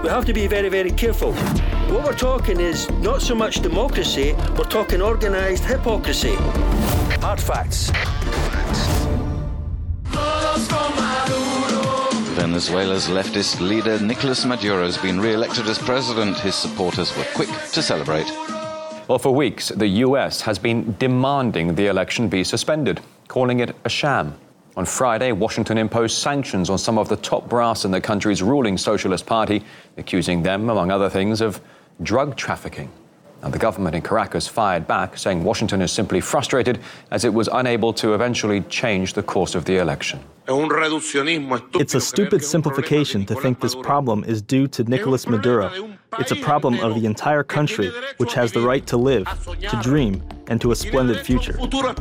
we have to be very, very careful. What we're talking is not so much democracy, we're talking organised hypocrisy. Hard facts. Venezuela's leftist leader Nicolas Maduro has been re-elected as president. His supporters were quick to celebrate. Well, for weeks, the US has been demanding the election be suspended, calling it a sham. On Friday, Washington imposed sanctions on some of the top brass in the country's ruling Socialist Party, accusing them, among other things, of drug trafficking. Now, the government in Caracas fired back, saying Washington is simply frustrated as it was unable to eventually change the course of the election. It's a stupid simplification to think this problem is due to Nicolas Maduro. It's a problem of the entire country, which has the right to live, to dream, and to a splendid future.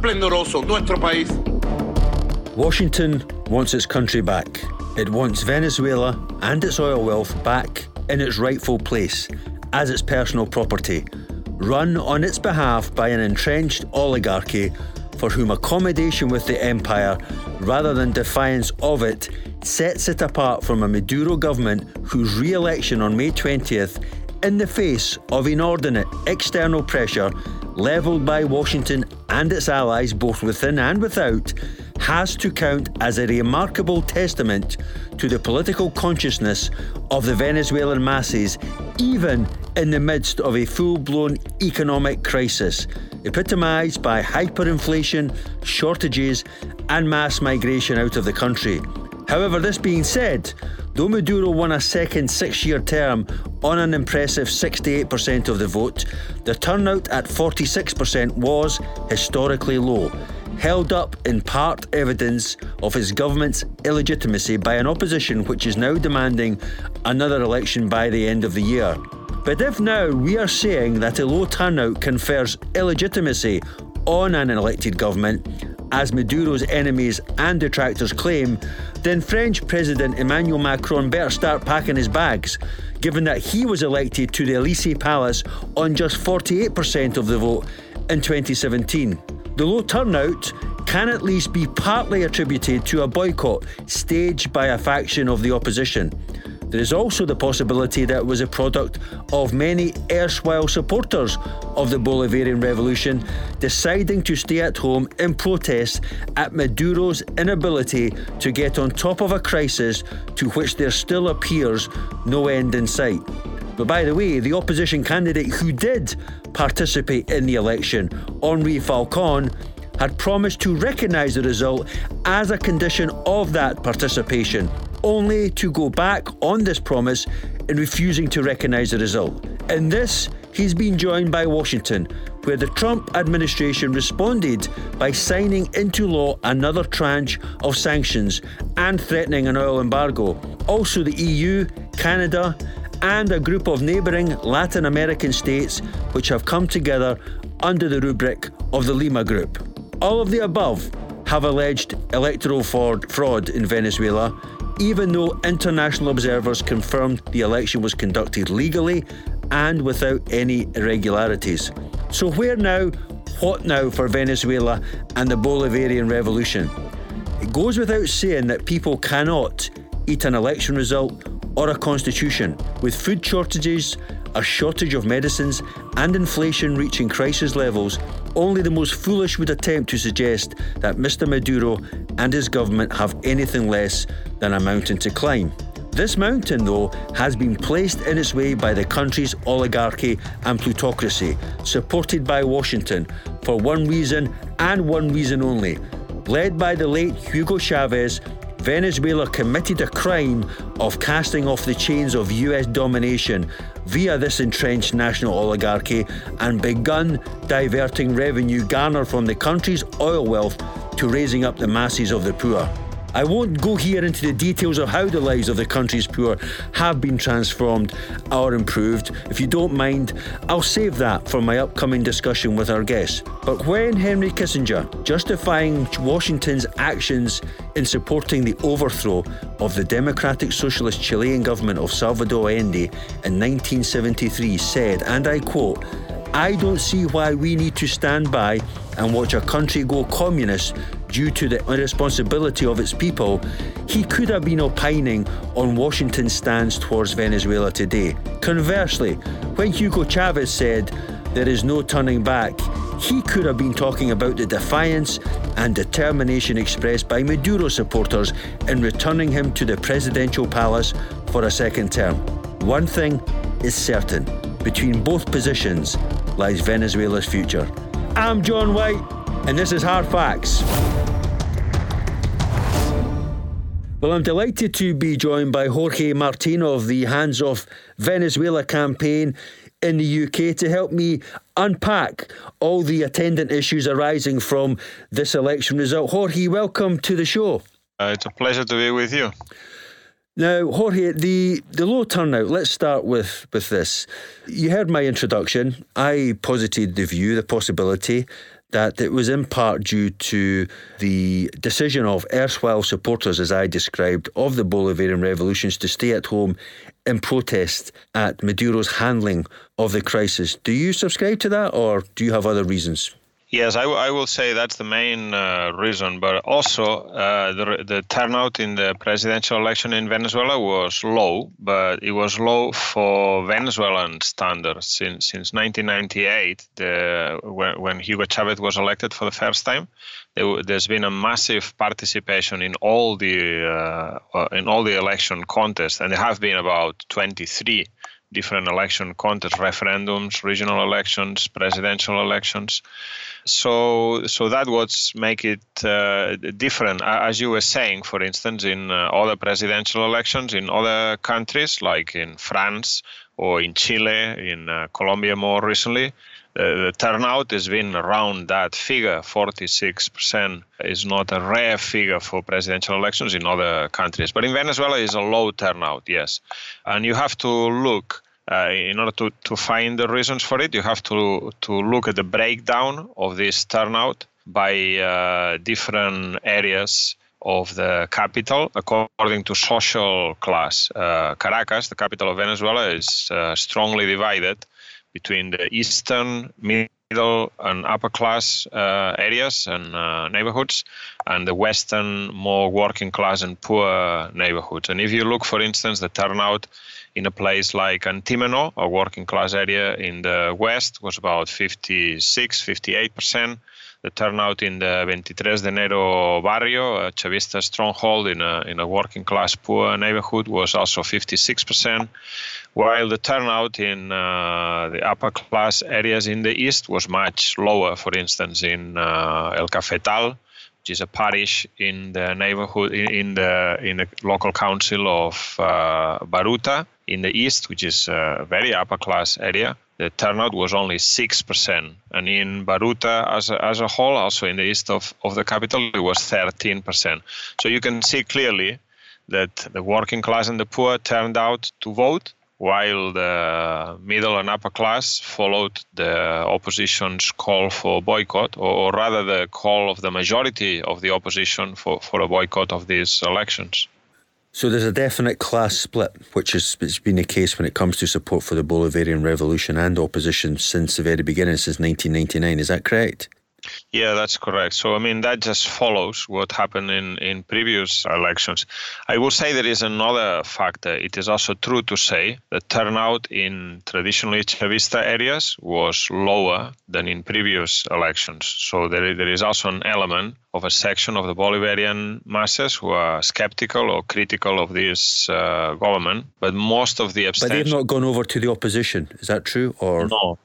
Washington wants its country back. It wants Venezuela and its oil wealth back in its rightful place, as its personal property, run on its behalf by an entrenched oligarchy for whom accommodation with the empire, rather than defiance of it, sets it apart from a Maduro government whose re-election on May 20th, in the face of inordinate external pressure levelled by Washington and its allies both within and without, has to count as a remarkable testament to the political consciousness of the Venezuelan masses, even in the midst of a full-blown economic crisis, epitomised by hyperinflation, shortages and mass migration out of the country. However, this being said, though Maduro won a second 6-year term on an impressive 68% of the vote, the turnout at 46% was historically low, held up in part evidence of his government's illegitimacy by an opposition which is now demanding another election by the end of the year. But if now we are saying that a low turnout confers illegitimacy on an elected government, as Maduro's enemies and detractors claim, then French President Emmanuel Macron better start packing his bags, given that he was elected to the Élysée Palace on just 48% of the vote in 2017. The low turnout can at least be partly attributed to a boycott staged by a faction of the opposition. There is also the possibility that it was a product of many erstwhile supporters of the Bolivarian Revolution deciding to stay at home in protest at Maduro's inability to get on top of a crisis to which there still appears no end in sight. But by the way, the opposition candidate who did participate in the election, Henri Falcon, had promised to recognise the result as a condition of that participation, only to go back on this promise in refusing to recognise the result. In this, he's been joined by Washington, where the Trump administration responded by signing into law another tranche of sanctions and threatening an oil embargo. Also, the EU, Canada, and a group of neighbouring Latin American states which have come together under the rubric of the Lima Group. All of the above have alleged electoral fraud in Venezuela, even though international observers confirmed the election was conducted legally and without any irregularities. So where now, what now for Venezuela and the Bolivarian Revolution? It goes without saying that people cannot eat an election result or a constitution. With food shortages, a shortage of medicines and inflation reaching crisis levels, only the most foolish would attempt to suggest that Mr. Maduro and his government have anything less than a mountain to climb. This mountain, though, has been placed in its way by the country's oligarchy and plutocracy, supported by Washington, for one reason and one reason only. Led by the late Hugo Chavez, Venezuela committed a crime of casting off the chains of US domination via this entrenched national oligarchy and begun diverting revenue garnered from the country's oil wealth to raising up the masses of the poor. I won't go here into the details of how the lives of the country's poor have been transformed or improved. If you don't mind, I'll save that for my upcoming discussion with our guests. But when Henry Kissinger, justifying Washington's actions in supporting the overthrow of the Democratic Socialist Chilean government of Salvador Allende in 1973, said, and I quote, "I don't see why we need to stand by and watch a country go communist due to the irresponsibility of its people, he could have been opining on Washington's stance towards Venezuela today. Conversely, when Hugo Chavez said there is no turning back, he could have been talking about the defiance and determination expressed by Maduro supporters in returning him to the presidential palace for a second term. One thing is certain, between both positions lies Venezuela's future. I'm John White, and this is Hard Facts. Well, I'm delighted to be joined by Jorge Martin of the Hands Off Venezuela campaign in the UK to help me unpack all the attendant issues arising from this election result. Jorge, welcome to the show. It's a pleasure to be with you. Now, Jorge, the low turnout, let's start with this. You heard my introduction. I posited the possibility that it was in part due to the decision of erstwhile supporters, as I described, of the Bolivarian revolutions to stay at home in protest at Maduro's handling of the crisis. Do you subscribe to that, or do you have other reasons? Yes, I will say that's the main reason, but also the turnout in the presidential election in Venezuela was low, but it was low for Venezuelan standards. Since 1998, when Hugo Chavez was elected for the first time, there's been a massive participation in all the election contests, and there have been about 23 different election contests, referendums, regional elections, presidential elections. So that would make it different. As you were saying, for instance, in other presidential elections in other countries, like in France or in Chile, in Colombia more recently, the turnout has been around that figure. 46% is not a rare figure for presidential elections in other countries. But in Venezuela, it's a low turnout, yes. And you have to look, in order to find the reasons for it, you have to look at the breakdown of this turnout by different areas of the capital according to social class. Caracas, the capital of Venezuela, is strongly divided between the eastern, middle and upper class areas and neighborhoods, and the western, more working class and poor neighborhoods. And if you look, for instance, the turnout in a place like Antímano, a working class area in the west, was about 58%. The turnout in the 23 de Enero barrio, a Chavista stronghold in a working class poor neighborhood, was also 56%, while the turnout in the upper class areas in the east was much lower. For instance, in El Cafetal, which is a parish in the neighborhood in the local council of Baruta in the east, which is a very upper class area, the turnout was only 6%. And in Baruta as a whole, also in the east of the capital, it was 13%. So you can see clearly that the working class and the poor turned out to vote, while the middle and upper class followed the opposition's call for boycott, or rather the call of the majority of the opposition for a boycott of these elections. So there's a definite class split, which has been the case when it comes to support for the Bolivarian Revolution and opposition since the very beginning, since 1999. Is that correct? Yeah, that's correct. So, I mean, that just follows what happened in previous elections. I will say there is another factor. It is also true to say that turnout in traditionally Chavista areas was lower than in previous elections. So there is also an element of a section of the Bolivarian masses who are skeptical or critical of this government. But most of the abstention... But they've not gone over to the opposition. Is that true? Or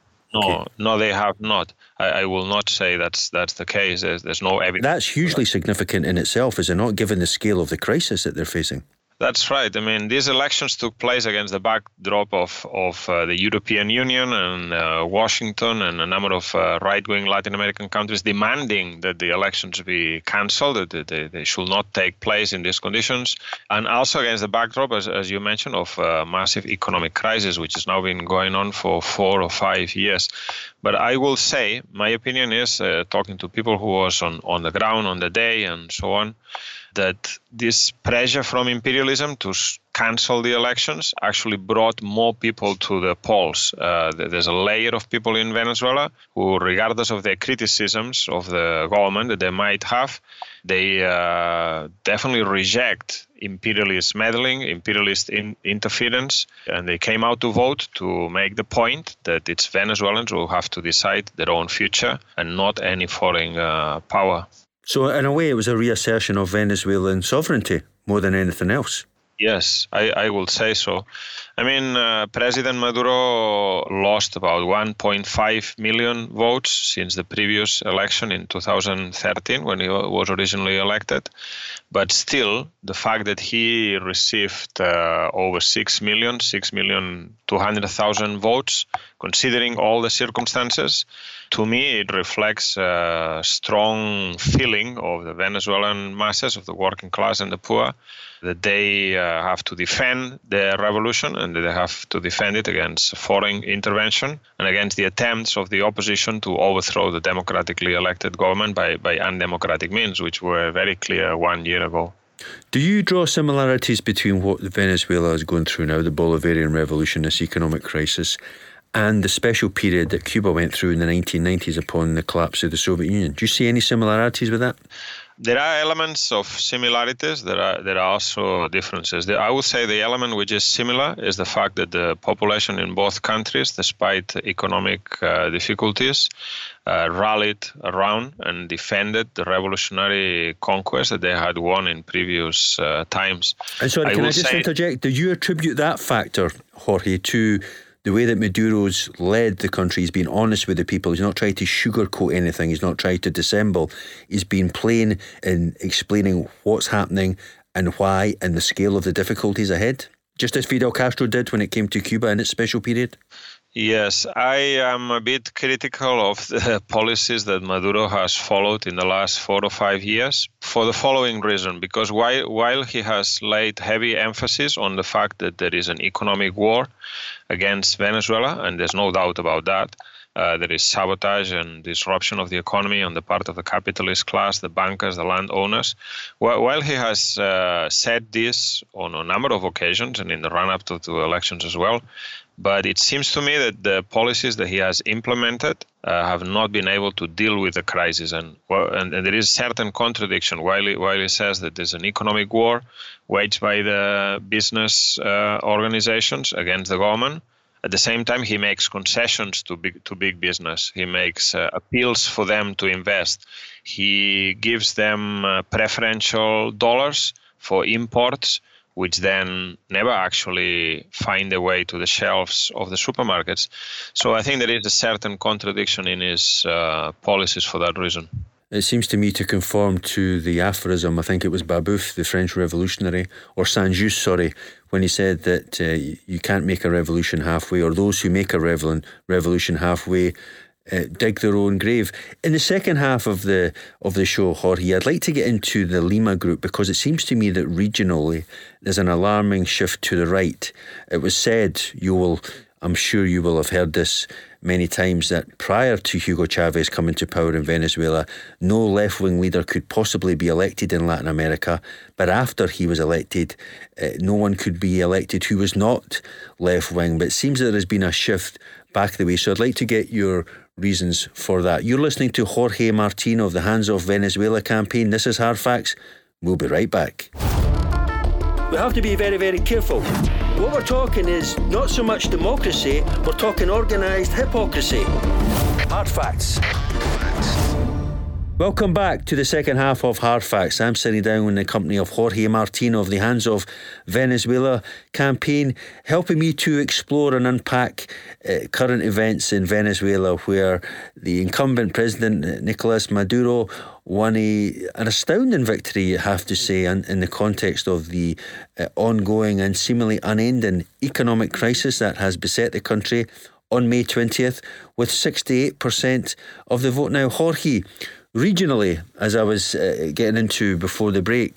No, they have not. I will not say that's the case. There's no evidence. That's hugely significant in itself, is it not, given the scale of the crisis that they're facing? That's right. I mean, these elections took place against the backdrop of the European Union and Washington and a number of right-wing Latin American countries demanding that the elections be cancelled, that they should not take place in these conditions, and also against the backdrop, as you mentioned, of a massive economic crisis, which has now been going on for 4 or 5 years. But I will say, my opinion is, talking to people who was on the ground on the day and so on, that this pressure from imperialism to cancel the elections actually brought more people to the polls. There's a layer of people in Venezuela who, regardless of their criticisms of the government that they might have, they definitely reject imperialist meddling, imperialist interference, and they came out to vote to make the point that it's Venezuelans who have to decide their own future and not any foreign power. So in a way, it was a reassertion of Venezuelan sovereignty more than anything else. Yes, I will say so. I mean, President Maduro lost about 1.5 million votes since the previous election in 2013 when he was originally elected. But still, the fact that he received over 6,200,000 votes, considering all the circumstances, to me it reflects a strong feeling of the Venezuelan masses, of the working class and the poor, that they have to defend the revolution and that they have to defend it against foreign intervention and against the attempts of the opposition to overthrow the democratically elected government by undemocratic means, which were very clear 1 year ago. Do you draw similarities between what Venezuela is going through now, the Bolivarian Revolution, this economic crisis, and the special period that Cuba went through in the 1990s upon the collapse of the Soviet Union? Do you see any similarities with that? There are elements of similarities. There are also differences. I would say the element which is similar is the fact that the population in both countries, despite economic difficulties, rallied around and defended the revolutionary conquest that they had won in previous times. And sorry, can I just interject? Do you attribute that factor, Jorge, to the way that Maduro's led the country? He's been honest with the people. He's not tried to sugarcoat anything. He's not tried to dissemble. He's been plain in explaining what's happening and why and the scale of the difficulties ahead, just as Fidel Castro did when it came to Cuba in its special period. Yes, I am a bit critical of the policies that Maduro has followed in the last 4 or 5 years for the following reason. Because while he has laid heavy emphasis on the fact that there is an economic war against Venezuela, and there's no doubt about that, there is sabotage and disruption of the economy on the part of the capitalist class, the bankers, the landowners. While he has said this on a number of occasions and in the run-up to the elections as well, but it seems to me that the policies that he has implemented have not been able to deal with the crisis. And there is certain contradiction. While he says that there's an economic war waged by the business organizations against the government, at the same time, he makes concessions to big business. He makes appeals for them to invest. He gives them preferential dollars for imports, which then never actually find their way to the shelves of the supermarkets. So I think there is a certain contradiction in his policies for that reason. It seems to me to conform to the aphorism, I think it was Babeuf, the French revolutionary, or Saint-Just, sorry, when he said that you can't make a revolution halfway, or those who make a revolution halfway dig their own grave. In the second half of the show, Jorge, I'd like to get into the Lima group, because it seems to me that regionally there's an alarming shift to the right. It was said, I'm sure you will have heard this many times, that prior to Hugo Chavez coming to power in Venezuela, no left-wing leader could possibly be elected in Latin America. But after he was elected, no one could be elected who was not left-wing. But it seems that there has been a shift back the way. So I'd like to get your reasons for that. You're listening to Jorge Martin of the Hands Off Venezuela campaign. This is Hard Facts. We'll be right back. We have to be very, very careful. What we're talking is not so much democracy, we're talking organised hypocrisy. Hard Facts. Welcome back to the second half of Hard Facts. I'm sitting down in the company of Jorge Martin of the Hands Off Venezuela campaign, helping me to explore and unpack current events in Venezuela, where the incumbent president, Nicolas Maduro, won an astounding victory, I have to say, in the context of the ongoing and seemingly unending economic crisis that has beset the country on May 20th, with 68% of the vote. Now, Jorge, regionally, as I was getting into before the break,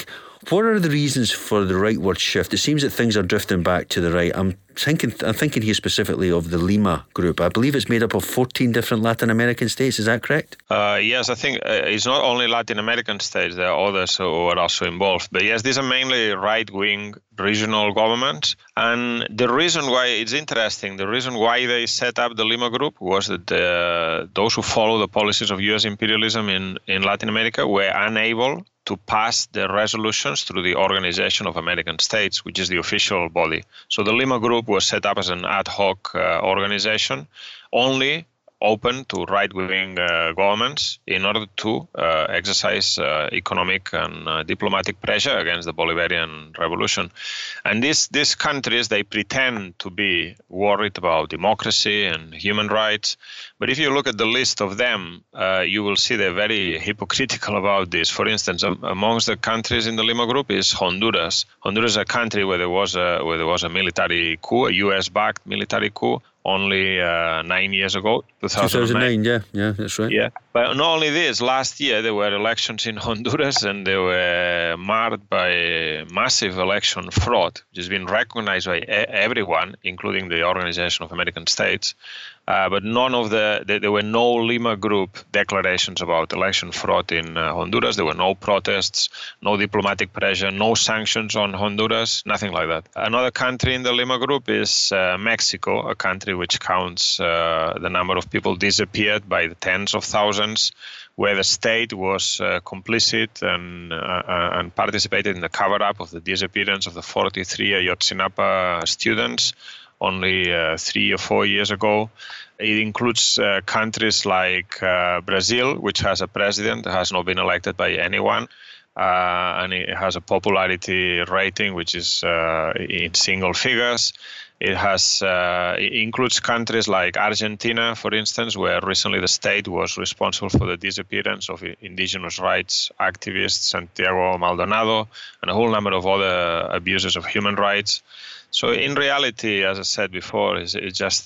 What are the reasons for the rightward shift? It seems that things are drifting back to the right. I'm thinking here specifically of the Lima group. I believe it's made up of 14 different Latin American states. Is that correct? Yes, I think it's not only Latin American states. There are others who are also involved. But yes, these are mainly right-wing regional governments. And the reason why it's interesting, the reason why they set up the Lima group was that those who follow the policies of U.S. imperialism in Latin America were unable to pass the resolutions through the Organization of American States, which is the official body. So the Lima Group was set up as an ad hoc organization, only open to right-wing governments in order to exercise economic and diplomatic pressure against the Bolivarian revolution. And these countries, they pretend to be worried about democracy and human rights. But if you look at the list of them, you will see they're very hypocritical about this. For instance, amongst the countries in the Lima Group is Honduras. Honduras is a country where there was a military coup, a US-backed military coup, only 9 years ago, 2009. Yeah, that's right. Yeah, but not only this, last year there were elections in Honduras and they were marred by massive election fraud, which has been recognized by everyone, including the Organization of American States. But there were no Lima Group declarations about election fraud in Honduras. There were no protests, no diplomatic pressure, no sanctions on Honduras, nothing like that. Another country in the Lima Group is Mexico, a country which counts the number of people disappeared by the tens of thousands, where the state was complicit and participated in the cover-up of the disappearance of the 43 Ayotzinapa students only 3 or 4 years ago. It includes countries like Brazil, which has a president that has not been elected by anyone, and it has a popularity rating which is in single figures. It includes countries like Argentina, for instance, where recently the state was responsible for the disappearance of indigenous rights activist Santiago Maldonado and a whole number of other abuses of human rights. So in reality, as I said before, it's just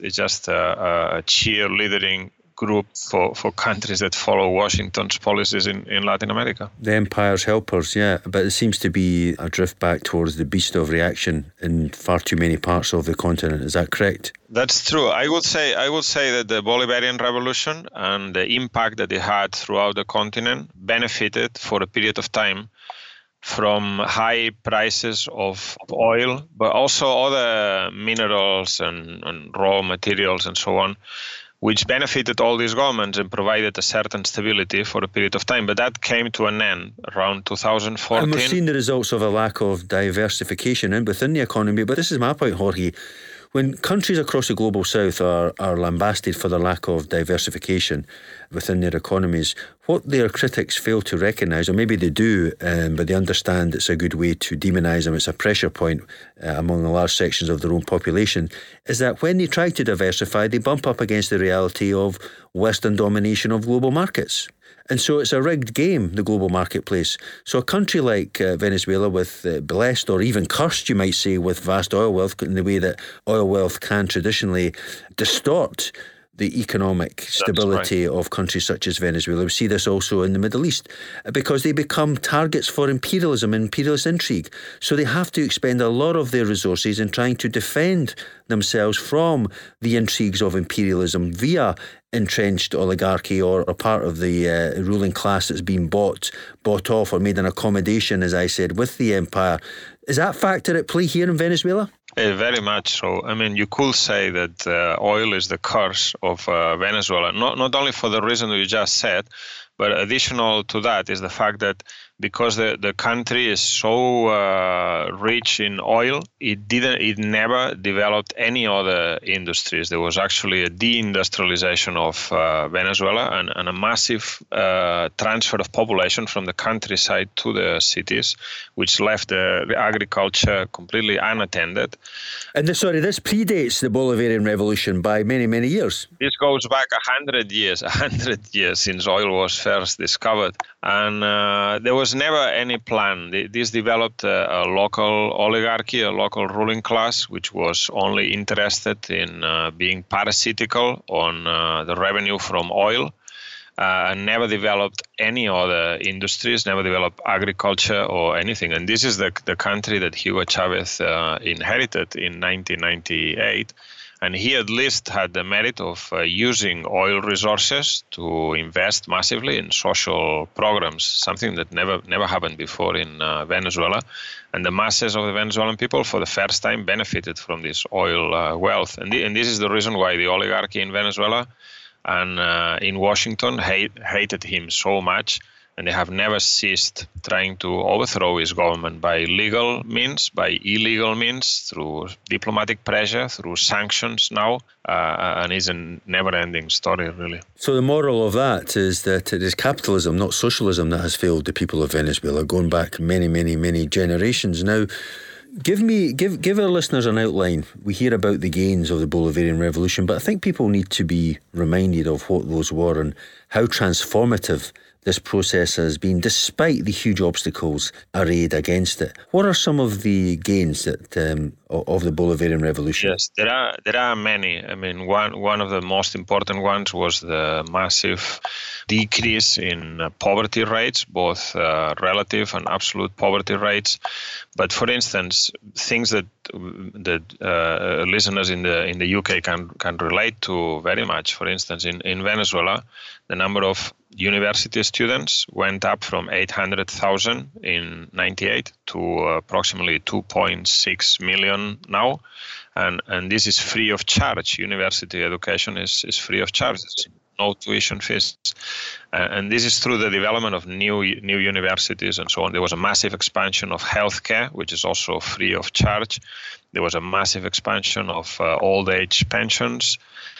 a cheerleading group for countries that follow Washington's policies in Latin America. The empire's helpers, yeah, but it seems to be a drift back towards the beast of reaction in far too many parts of the continent. Is that correct? That's true. I would say that the Bolivarian Revolution and the impact that it had throughout the continent benefited for a period of time from high prices of oil, but also other minerals and raw materials and so on, which benefited all these governments and provided a certain stability for a period of time. But that came to an end around 2014. And we're seeing the results of a lack of diversification within the economy. But this is my point, Jorge. When countries across the global south are lambasted for their lack of diversification within their economies, what their critics fail to recognise, or maybe they do, but they understand it's a good way to demonise them, it's a pressure point among the large sections of their own population, is that when they try to diversify, they bump up against the reality of Western domination of global markets. And so it's a rigged game, the global marketplace. So a country like Venezuela, with blessed or even cursed, you might say, with vast oil wealth, in the way that oil wealth can traditionally distort the economic stability of countries such as Venezuela. We see this also in the Middle East because they become targets for imperialism and imperialist intrigue. So they have to expend a lot of their resources in trying to defend themselves from the intrigues of imperialism via entrenched oligarchy or a part of the ruling class that's been bought off or made an accommodation, as I said, with the empire. Is that factor at play here in Venezuela? Very much so. I mean, you could say that oil is the curse of Venezuela, not only for the reason that you just said, but additional to that is the fact that because the country is so rich in oil, it never developed any other industries. There was actually a deindustrialization of Venezuela and a massive transfer of population from the countryside to the cities, which left the agriculture completely unattended. And this predates the Bolivarian Revolution by many, many years. This goes back 100 years since oil was first discovered. And there was never any plan. This developed a local oligarchy, a local ruling class, which was only interested in being parasitical on the revenue from oil. never developed any other industries, never developed agriculture or anything. And this is the country that Hugo Chavez inherited in 1998. And he at least had the merit of using oil resources to invest massively in social programs, something that never happened before in Venezuela. And the masses of the Venezuelan people, for the first time, benefited from this oil wealth. And this is the reason why the oligarchy in Venezuela and in Washington hated him so much. And they have never ceased trying to overthrow his government by legal means, by illegal means, through diplomatic pressure, through sanctions now. And it's a never-ending story, really. So the moral of that is that it is capitalism, not socialism, that has failed the people of Venezuela, going back many, many, many generations. Now, give our listeners an outline. We hear about the gains of the Bolivarian Revolution, but I think people need to be reminded of what those were and how transformative this process has been, despite the huge obstacles arrayed against it. What are some of the gains that of the Bolivarian Revolution? Yes, there are many. I mean, one of the most important ones was the massive decrease in poverty rates, both relative and absolute poverty rates. But for instance, things that listeners in the UK can relate to very much. For instance, in Venezuela, the number of university students went up from 800,000 in 98 to approximately 2.6 million now. And this is free of charge. University education is free of charge. No tuition fees. And this is through the development of new universities and so on. There was a massive expansion of healthcare, which is also free of charge. There was a massive expansion of old age pensions.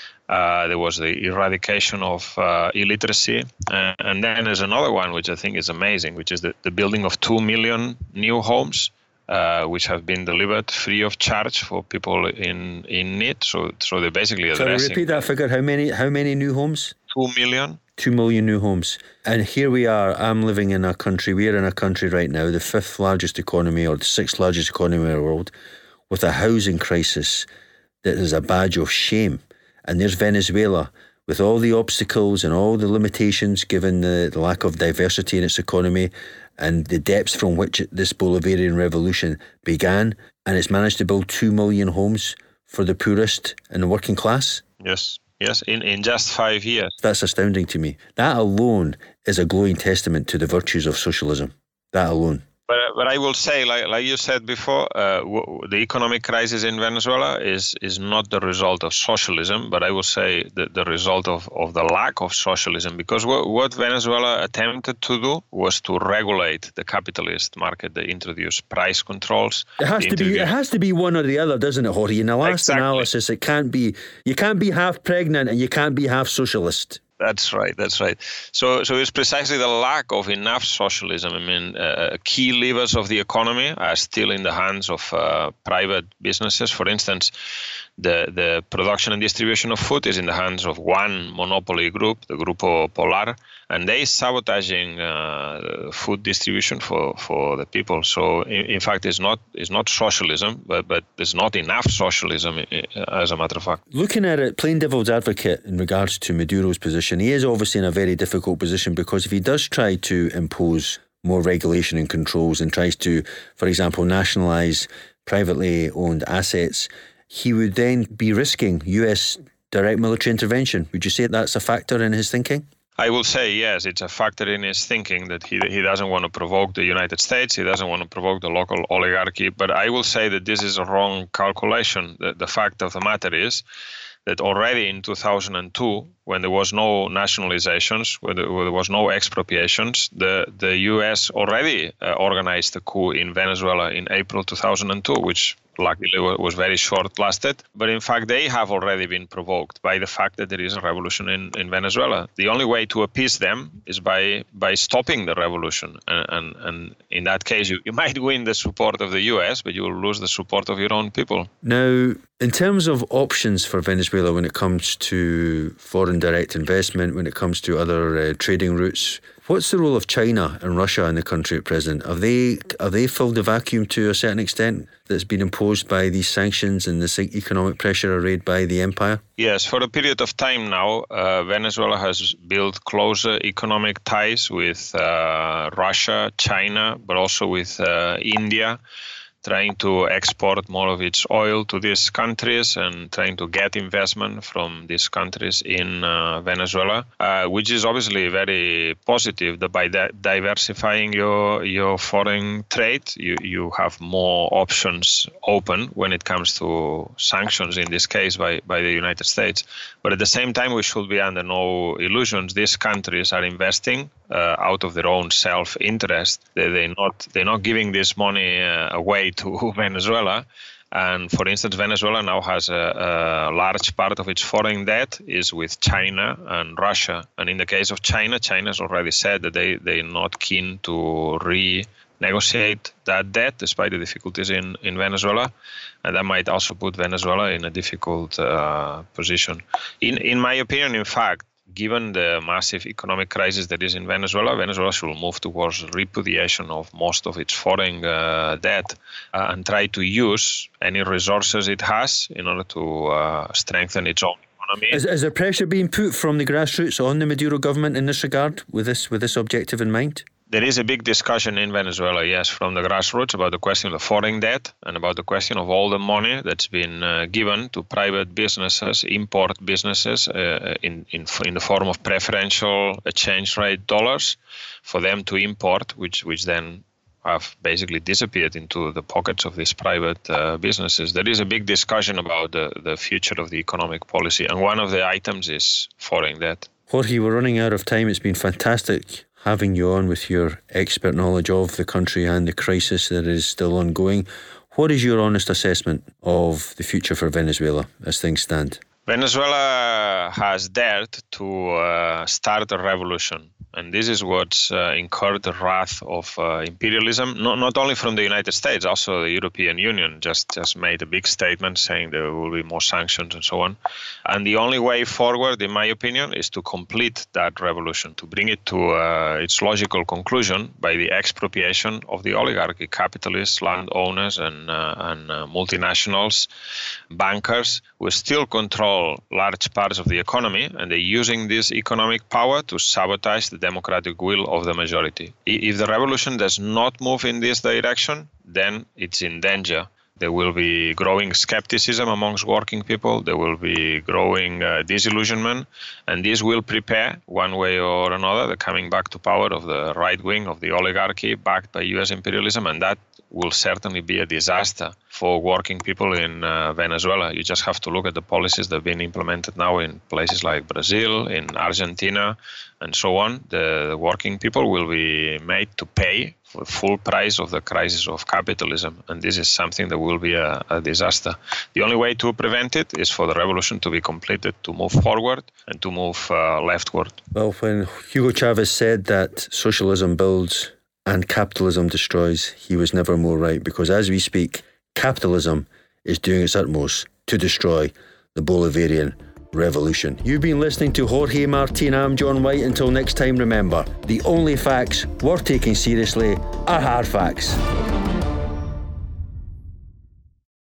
There was the eradication of illiteracy. And then there's another one, which I think is amazing, which is the building of 2 million new homes, which have been delivered free of charge for people in need. So they're basically addressing... Sorry, repeat that figure. How many new homes? 2 million. 2 million new homes. And here we are. I'm living in a country. We are in a country right now, the 5th largest economy or the 6th largest economy in the world, with a housing crisis that is a badge of shame. And there's Venezuela, with all the obstacles and all the limitations given the lack of diversity in its economy and the depths from which this Bolivarian revolution began. And it's managed to build 2 million homes for the poorest and the working class. Yes, in just 5 years. That's astounding to me. That alone is a glowing testament to the virtues of socialism. That alone. But I will say, like you said before, the economic crisis in Venezuela is not the result of socialism, but I will say the result of the lack of socialism. Because what Venezuela attempted to do was to regulate the capitalist market. They introduced price controls. It has to be one or the other, doesn't it, Jorge? In the last analysis, you can't be half pregnant and you can't be half socialist. That's right. So it's precisely the lack of enough socialism. I mean, key levers of the economy are still in the hands of private businesses. For instance, the production and distribution of food is in the hands of one monopoly group, the Grupo Polar, and they sabotaging food distribution for the people. So in fact, it's not socialism, but there's not enough socialism, as a matter of fact. Looking at it, plain devil's advocate in regards to Maduro's position, he is obviously in a very difficult position, because if he does try to impose more regulation and controls and tries to, for example, nationalise privately owned assets, he would then be risking US direct military intervention. Would you say that's a factor in his thinking? I will say yes, it's a factor in his thinking that he doesn't want to provoke the United States, he doesn't want to provoke the local oligarchy, but I will say that this is a wrong calculation. The fact of the matter is that already in 2002, when there was no nationalizations, when there was no expropriations, the US already organized a coup in Venezuela in April 2002, which luckily was very short-lasted. But in fact, they have already been provoked by the fact that there is a revolution in Venezuela. The only way to appease them is by stopping the revolution. And in that case, you might win the support of the US, but you will lose the support of your own people. Now, in terms of options for Venezuela when it comes to foreign direct investment, when it comes to other trading routes What's the role of China and Russia in the country at present? Have they filled the vacuum to a certain extent that's been imposed by these sanctions and this economic pressure arrayed by the empire? Yes, for a period of time now, Venezuela has built closer economic ties with Russia, China, but also with India, trying to export more of its oil to these countries and trying to get investment from these countries in Venezuela, which is obviously very positive. That by diversifying your foreign trade, you have more options open when it comes to sanctions, in this case by the United States. But at the same time, we should be under no illusions. These countries are investing out of their own self-interest. They're not giving this money away to Venezuela. And for instance, Venezuela now has a large part of its foreign debt is with China and Russia. And in the case of China, China's already said that they're not keen to renegotiate that debt despite the difficulties in Venezuela. And that might also put Venezuela in a difficult position. In my opinion, in fact, given the massive economic crisis that is in Venezuela, Venezuela should move towards repudiation of most of its foreign debt and try to use any resources it has in order to strengthen its own economy. Is there pressure being put from the grassroots on the Maduro government in this regard, with this objective in mind? There is a big discussion in Venezuela, yes, from the grassroots about the question of the foreign debt and about the question of all the money that's been given to private businesses, import businesses, in the form of preferential exchange rate dollars for them to import, which then have basically disappeared into the pockets of these private businesses. There is a big discussion about the future of the economic policy, and one of the items is foreign debt. Jorge, we're running out of time. It's been fantastic having you on with your expert knowledge of the country and the crisis that is still ongoing. What is your honest assessment of the future for Venezuela as things stand? Venezuela has dared to start a revolution. And this is what's incurred the wrath of imperialism, not only from the United States, also the European Union just made a big statement saying there will be more sanctions and so on. And the only way forward, in my opinion, is to complete that revolution, to bring it to its logical conclusion by the expropriation of the oligarchy, capitalists, landowners, and multinationals, bankers, who still control large parts of the economy, and they're using this economic power to sabotage the democratic will of the majority. If the revolution does not move in this direction, then it's in danger. There will be growing skepticism amongst working people. There will be growing disillusionment, and this will prepare, one way or another, the coming back to power of the right wing of the oligarchy backed by U.S. imperialism, and that will certainly be a disaster for working people in Venezuela. You just have to look at the policies that have been implemented now in places like Brazil, in Argentina, and so on. The working people will be made to pay for the full price of the crisis of capitalism, and this is something that will be a disaster. The only way to prevent it is for the revolution to be completed, to move forward and to move leftward. Well, when Hugo Chavez said that socialism builds and capitalism destroys, he was never more right, because as we speak, capitalism is doing its utmost to destroy the Bolivarian revolution. You've been listening to Jorge Martin. I'm John White. Until next time, remember, the only facts worth taking seriously are hard facts.